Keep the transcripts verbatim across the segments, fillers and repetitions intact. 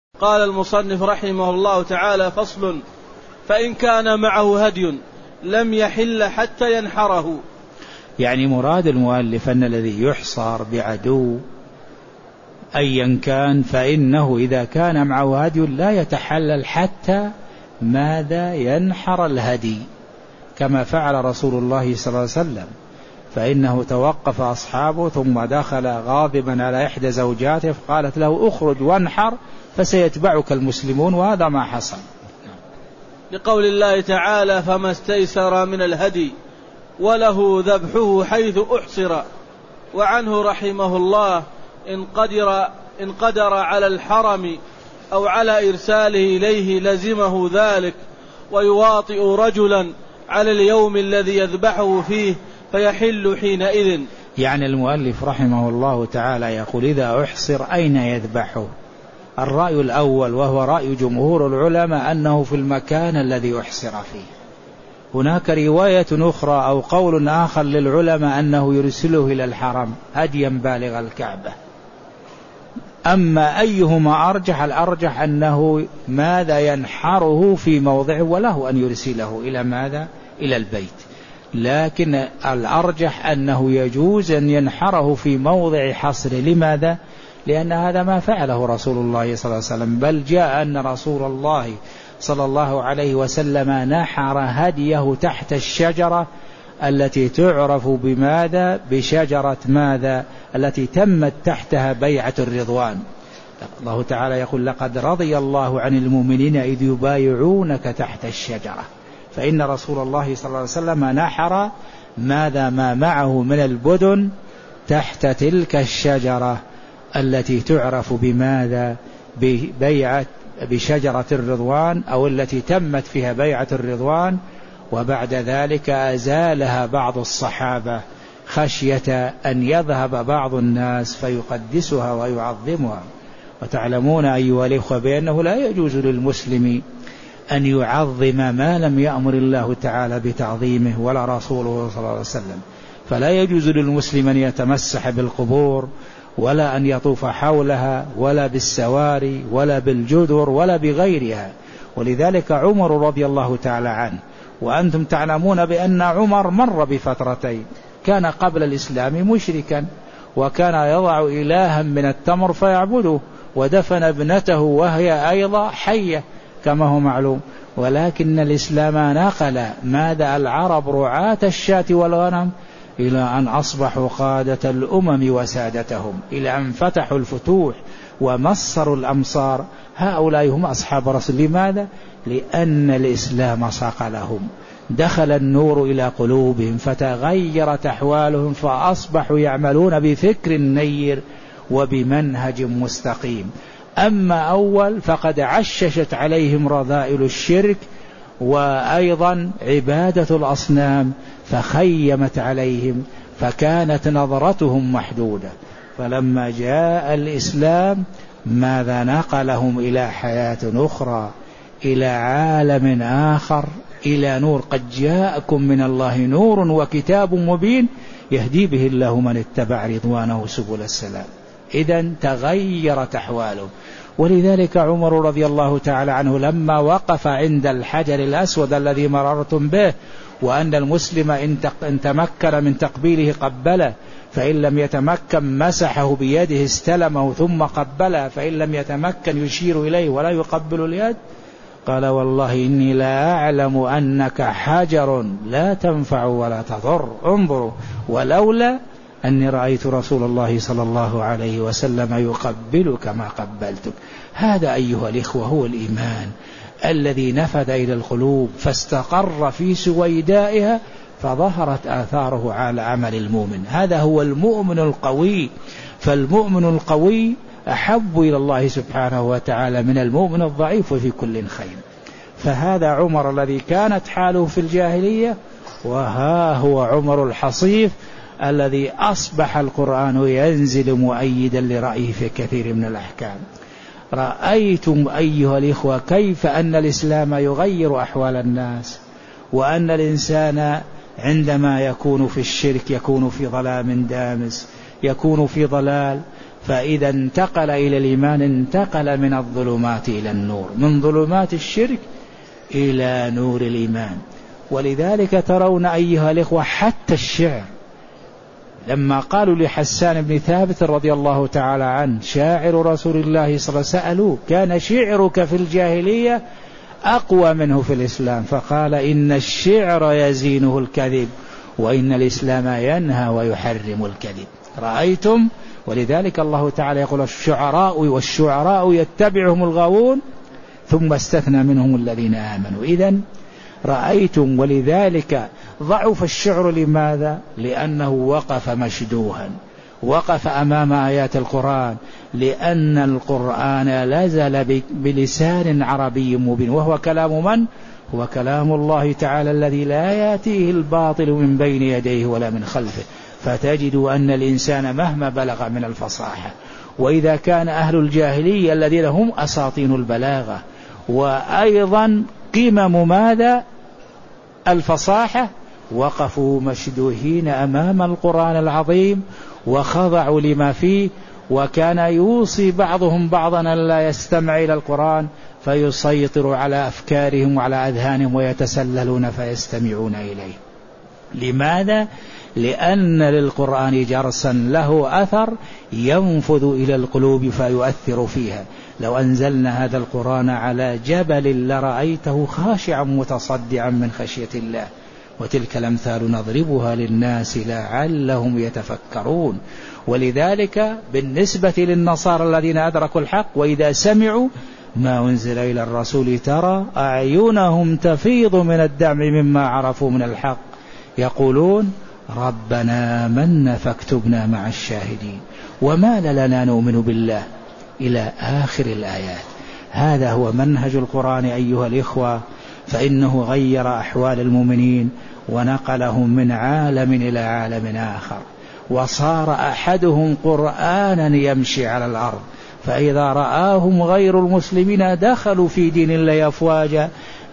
قال المصنف رحمه الله تعالى: فصل: فإن كان معه هدي لم يحل حتى ينحره. يعني مراد المؤلف أن الذي يحصر بعدو أيا كان فإنه إذا كان معه هدي لا يتحلل حتى ماذا ينحر الهدي، كما فعل رسول الله صلى الله عليه وسلم، فإنه توقف أصحابه ثم دخل غاضبا على إحدى زوجاته فقالت له: اخرج وانحر فسيتبعك المسلمون، وهذا ما حصل. لقول الله تعالى: فما استيسر من الهدي وله ذبحه حيث أحصر. وعنه رحمه الله: إن قدر, إن قدر على الحرم أو على إرساله إليه لزمه ذلك، ويواطئ رجلا على اليوم الذي يذبحه فيه فيحل حينئذ. يعني المؤلف رحمه الله تعالى يقول: إذا أحصر أين يذبحه؟ الرأي الأول وهو رأي جمهور العلماء أنه في المكان الذي أحصر فيه. هناك رواية أخرى أو قول آخر للعلماء أنه يرسله إلى الحرم هديا بالغ الكعبة. أما أيهما أرجح؟ الأرجح أنه ماذا ينحره في موضعه، وله أن يرسله إلى ماذا؟ إلى البيت. لكن الأرجح أنه يجوز أن ينحره في موضع حصر. لماذا؟ لأن هذا ما فعله رسول الله صلى الله عليه وسلم، بل جاء أن رسول الله صلى الله عليه وسلم نحر هديه تحت الشجرة التي تعرف بماذا؟ بشجرة ماذا؟ التي تمت تحتها بيعة الرضوان. الله تعالى يقول: لقد رضي الله عن المؤمنين إذ يبايعونك تحت الشجرة. فإن رسول الله صلى الله عليه وسلم نحر ماذا؟ ما معه من البدن تحت تلك الشجرة التي تعرف بماذا؟ ببيعة بشجرة الرضوان، أو التي تمت فيها بيعة الرضوان. وبعد ذلك أزالها بعض الصحابة خشية أن يذهب بعض الناس فيقدسها ويعظمها. وتعلمون أيها الإخوة بأنه لا يجوز للمسلم أن يعظم ما لم يأمر الله تعالى بتعظيمه ولا رسوله صلى الله عليه وسلم. فلا يجوز للمسلم أن يتمسح بالقبور، ولا أن يطوف حولها، ولا بالسواري، ولا بالجدر، ولا بغيرها. ولذلك عمر رضي الله تعالى عنه، وأنتم تعلمون بأن عمر مر بفترتين، كان قبل الإسلام مشركا، وكان يضع إلها من التمر فيعبده، ودفن ابنته وهي أيضا حية كما هو معلوم. ولكن الإسلام نقل ماذا؟ العرب رعاة الشاة والغنم إلى أن أصبحوا قادة الأمم وسادتهم، إلى أن فتحوا الفتوح ومصروا الأمصار. هؤلاء هم أصحاب رسول. لماذا؟ لأن الإسلام صقلهم، دخل النور إلى قلوبهم، فتغيرت أحوالهم، فأصبحوا يعملون بفكر نير وبمنهج مستقيم. أما أول فقد عششت عليهم رذائل الشرك وأيضا عبادة الأصنام، فخيمت عليهم، فكانت نظرتهم محدودة. فلما جاء الإسلام ماذا؟ نقلهم إلى حياة أخرى، إلى عالم آخر، إلى نور. قد جاءكم من الله نور وكتاب مبين يهدي به الله من اتبع رضوانه سبل السلام. إذن تغيرت أحواله. ولذلك عمر رضي الله تعالى عنه لما وقف عند الحجر الأسود الذي مررتم به، وأن المسلم إن تمكن من تقبيله قبله، فإن لم يتمكن مسحه بيده استلمه ثم قبله، فإن لم يتمكن يشير إليه ولا يقبل اليد، قال: والله إني لا أعلم أنك حجر لا تنفع ولا تضر، انظروا، ولولا أني رأيت رسول الله صلى الله عليه وسلم يقبلك ما قبلتك. هذا أيها الإخوة هو الإيمان الذي نفذ إلى القلوب فاستقر في سويدائها، فظهرت آثاره على عمل المؤمن. هذا هو المؤمن القوي. فالمؤمن القوي أحب إلى الله سبحانه وتعالى من المؤمن الضعيف في كل خير. فهذا عمر الذي كانت حاله في الجاهلية، وها هو عمر الحصيف الذي أصبح القرآن ينزل مؤيدا لرأيه في كثير من الأحكام. رأيتم أيها الإخوة كيف أن الإسلام يغير أحوال الناس، وأن الإنسان عندما يكون في الشرك يكون في ظلام دامس، يكون في ضلال. فإذا انتقل إلى الإيمان انتقل من الظلمات إلى النور، من ظلمات الشرك إلى نور الإيمان. ولذلك ترون أيها الإخوة حتى الشعر، لما قالوا لحسان بن ثابت رضي الله تعالى عنه شاعر رسول الله صلى الله عليه وسلم، سألوه كان شعرك في الجاهلية أقوى منه في الإسلام؟ فقال إن الشعر يزينه الكذب وإن الإسلام ينهى ويحرم الكذب. رأيتم؟ ولذلك الله تعالى يقول الشعراء والشعراء يتبعهم الغاوون ثم استثنى منهم الذين آمنوا. إذن رأيتم؟ ولذلك ضعف الشعر. لماذا؟ لأنه وقف مشدوها، وقف أمام آيات القرآن، لأن القرآن لازل بلسان عربي مبين، وهو كلام من؟ هو كلام الله تعالى الذي لا يأتيه الباطل من بين يديه ولا من خلفه. فتجد أن الإنسان مهما بلغ من الفصاحة، وإذا كان أهل الجاهلية الذين هم أساطين البلاغة وأيضا قمم ماذا؟ الفصاحة، وقفوا مشدوهين أمام القرآن العظيم وخضعوا لما فيه، وكان يوصي بعضهم بعضا أن لا يستمع إلى القرآن فيسيطر على أفكارهم وعلى أذهانهم ويتسللون فيستمعون إليه. لماذا؟ لأن للقرآن جرسا له أثر ينفذ إلى القلوب فيؤثر فيها. لو أنزلنا هذا القرآن على جبل لرأيته خاشعا متصدعا من خشية الله. وتلك الأمثال نضربها للناس لعلهم يتفكرون. ولذلك بالنسبة للنصارى الذين أدركوا الحق وإذا سمعوا ما أنزل إلى الرسول ترى أعينهم تفيض من الدمع مما عرفوا من الحق يقولون ربنا آمنا فاكتبنا مع الشاهدين وما لنا نؤمن بالله إلى آخر الآيات. هذا هو منهج القرآن أيها الإخوة، فإنه غير أحوال المؤمنين ونقلهم من عالم إلى عالم آخر، وصار أحدهم قرآنا يمشي على الأرض، فإذا رآهم غير المسلمين دخلوا في دين الله أفواجا،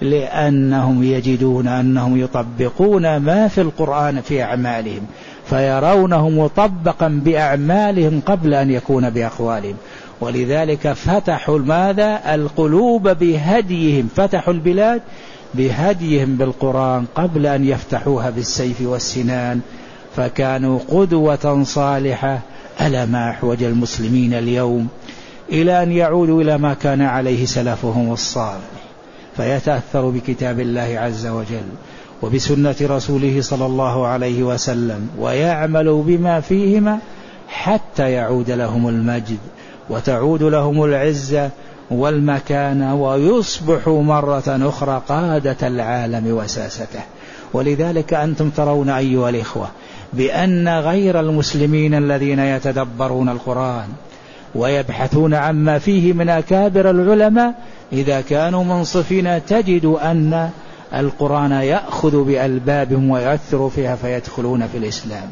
لأنهم يجدون أنهم يطبقون ما في القرآن في أعمالهم، فيرونه مطبقا بأعمالهم قبل أن يكون بأقوالهم. ولذلك فتحوا ماذا؟ القلوب بهديهم، فتحوا البلاد بهديهم بالقرآن قبل أن يفتحوها بالسيف والسنان، فكانوا قدوة صالحة. ألا ما أحوج المسلمين اليوم إلى أن يعودوا إلى ما كان عليه سلفهم الصالح، فيتأثروا بكتاب الله عز وجل وبسنة رسوله صلى الله عليه وسلم ويعملوا بما فيهما حتى يعود لهم المجد وتعود لهم العزة والمكانة ويصبحوا مرة أخرى قادة العالم وساسته. ولذلك أنتم ترون أيها الإخوة بأن غير المسلمين الذين يتدبرون القرآن ويبحثون عما فيه من أكابر العلماء إذا كانوا منصفين تجد أن القرآن يأخذ بألبابهم ويؤثر فيها فيدخلون في الإسلام،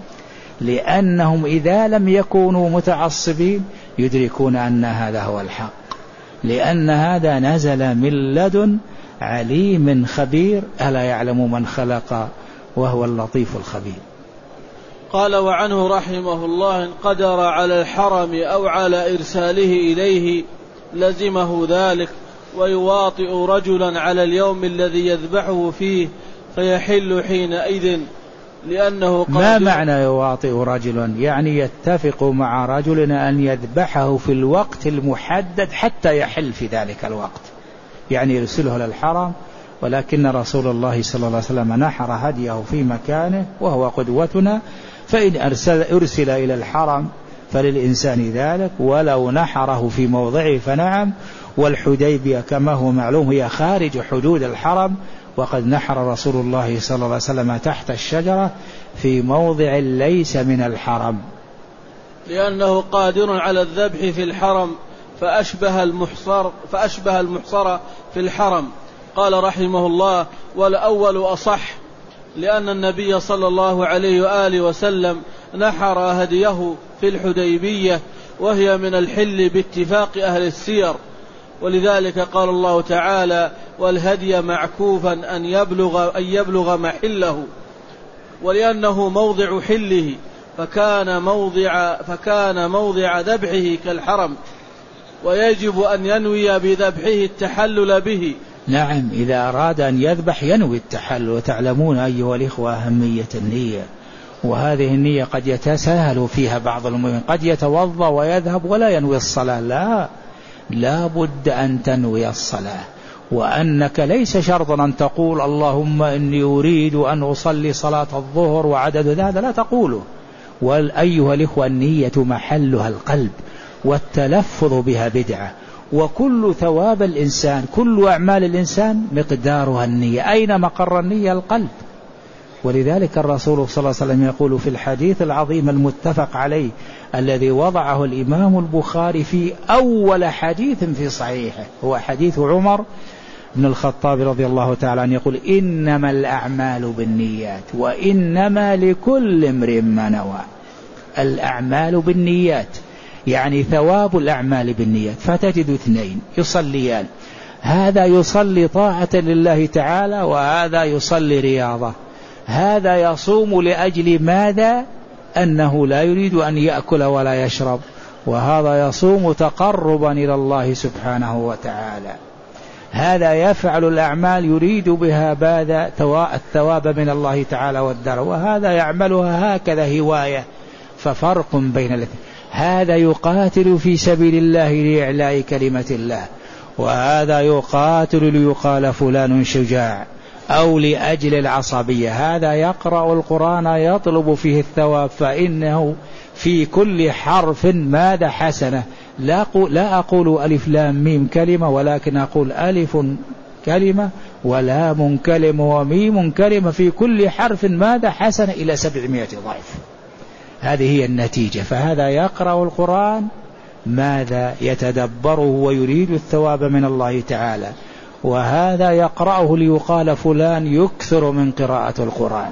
لأنهم إذا لم يكونوا متعصبين يدركون أن هذا هو الحق، لأن هذا نزل من لدن عليم خبير ألا يعلم من خلق وهو اللطيف الخبير. قال وعنه رحمه الله إن قدر على الحرم أو على إرساله إليه لزمه ذلك ويواطئ رجلا على اليوم الذي يذبحه فيه فيحل حينئذ لأنه ما معنى يواطئ رجلا؟ يعني يتفق مع رجل أن يذبحه في الوقت المحدد حتى يحل في ذلك الوقت، يعني يرسله للحرم، ولكن رسول الله صلى الله عليه وسلم نحر هديه في مكانه وهو قدوتنا، فإن أرسل, أرسل إلى الحرم فللإنسان ذلك، ولو نحره في موضعه فنعم. والحديبية كما هو معلوم هي خارج حدود الحرم، وقد نحر رسول الله صلى الله عليه وسلم تحت الشجرة في موضع ليس من الحرم، لأنه قادر على الذبح في الحرم فأشبه المحصر, فأشبه المحصر في الحرم. قال رحمه الله والأول أصح، لأن النبي صلى الله عليه وآله وسلم نحر هديه في الحديبية وهي من الحل باتفاق أهل السير، ولذلك قال الله تعالى والهدي معكوفا أن يبلغ, أن يبلغ محله، ولأنه موضع حله فكان موضع, فكان موضع ذبحه كالحرم، ويجب أن ينوي بذبحه التحلل به. نعم، إذا أراد أن يذبح ينوي التحلل. وتعلمون أيها الإخوة أهمية النية، وهذه النية قد يتساهل فيها بعض المؤمنين، قد يتوضأ ويذهب ولا ينوي الصلاة. لا، لا بد أن تنوي الصلاة، وأنك ليس شرطا أن تقول اللهم إني أريد أن أصلي صلاة الظهر وعدد هذا، لا تقوله. والأيها الإخوة النية محلها القلب، والتلفظ بها بدعة، وكل ثواب الإنسان، كل أعمال الإنسان مقدارها النية. أين مقر النية؟ القلب. ولذلك الرسول صلى الله عليه وسلم يقول في الحديث العظيم المتفق عليه الذي وضعه الإمام البخاري في أول حديث في صحيحه، هو حديث عمر بن الخطاب رضي الله تعالى عنه، يقول إنما الأعمال بالنيات وإنما لكل امرئ ما نوى. الأعمال بالنيات يعني ثواب الأعمال بالنيات. فتجد اثنين يصليان، هذا يصلي طاعة لله تعالى وهذا يصلي رياضة. هذا يصوم لأجل ماذا؟ أنه لا يريد أن يأكل ولا يشرب، وهذا يصوم تقربا إلى الله سبحانه وتعالى. هذا يفعل الأعمال يريد بها باذا الثواب من الله تعالى والدار، وهذا يعملها هكذا هواية. ففرق بين الاثنين. هذا يقاتل في سبيل الله لإعلاء كلمة الله، وهذا يقاتل ليقال فلان شجاع أو لأجل العصبية. هذا يقرأ القرآن يطلب فيه الثواب، فإنه في كل حرف ماذا حسنة. لا, لا أقول ألف لام ميم كلمة، ولكن أقول ألف كلمة ولام كلمة وميم كلمة، في كل حرف ماذا حسنة إلى سبعمائة ضعف. هذه هي النتيجة. فهذا يقرأ القرآن ماذا يتدبره ويريد الثواب من الله تعالى، وهذا يقرأه ليقال فلان يكثر من قراءة القرآن.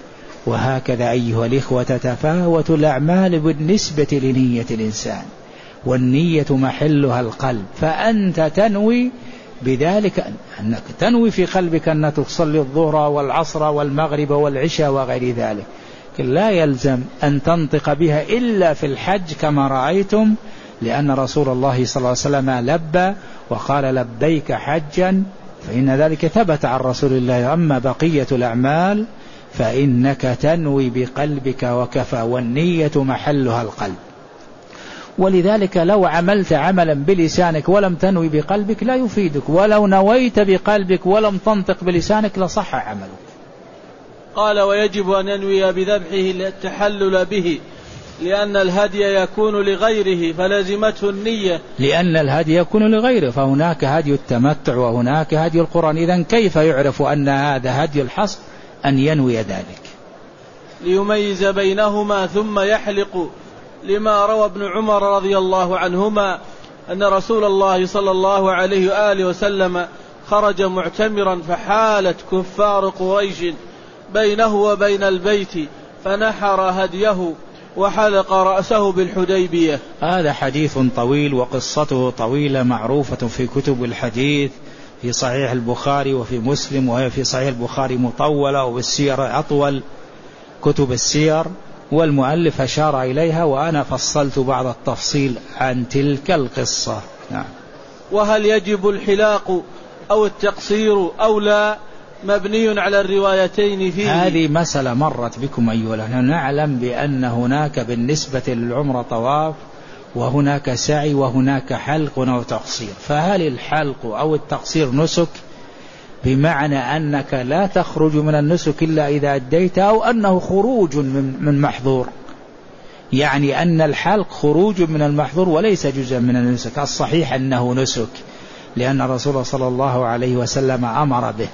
وهكذا أيها الإخوة تتفاوت الأعمال بالنسبة لنية الإنسان، والنية محلها القلب. فأنت تنوي بذلك أنك تنوي في قلبك أنك تصلي الظهر والعصر والمغرب والعشاء وغير ذلك، لا يلزم أن تنطق بها إلا في الحج كما رأيتم، لأن رسول الله صلى الله عليه وسلم لبى وقال لبيك حجا، فإن ذلك ثبت عن رسول الله. أما بقية الأعمال فإنك تنوي بقلبك وكفى، والنية محلها القلب. ولذلك لو عملت عملا بلسانك ولم تنوي بقلبك لا يفيدك، ولو نويت بقلبك ولم تنطق بلسانك لصح عملك. قال ويجب أن ينوي بذبحه التحلل به، لأن الهدي يكون لغيره فلازمته النية. لأن الهدي يكون لغيره، فهناك هدي التمتع وهناك هدي القرآن. إذن كيف يعرف أن هذا هدي الحصر؟ أن ينوي ذلك ليميز بينهما ثم يحلق، لما روى ابن عمر رضي الله عنهما أن رسول الله صلى الله عليه وآله وسلم خرج معتمرا، فحالت كفار قريش بينه وبين البيت فنحر هديه وحلق رأسه بالحديبية. هذا حديث طويل وقصته طويلة معروفة في كتب الحديث، في صحيح البخاري وفي مسلم، وهي في صحيح البخاري مطولة وبالسير أطول كتب السير، والمؤلف أشار إليها وأنا فصلت بعض التفصيل عن تلك القصة. نعم. وهل يجب الحلاق أو التقصير أو لا؟ مبني على الروايتين فيه. هذه مسألة مرت بكم أيها الأخوة. نعلم بأن هناك بالنسبة للعمرة طواف، وهناك سعي، وهناك حلق وتقصير. فهل الحلق أو التقصير نسك، بمعنى أنك لا تخرج من النسك إلا إذا أديت، أو أنه خروج من محظور؟ يعني أن الحلق خروج من المحظور وليس جزءا من النسك. الصحيح أنه نسك، لأن الرسول صلى الله عليه وسلم أمر به.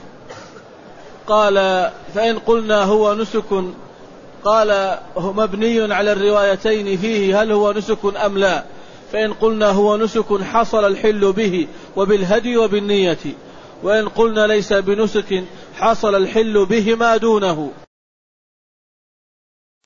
قال فإن قلنا هو نسك، قال مبني على الروايتين فيه، هل هو نسك أم لا؟ فإن قلنا هو نسك حصل الحل به وبالهدي وبالنية، وإن قلنا ليس بنسك حصل الحل به ما دونه.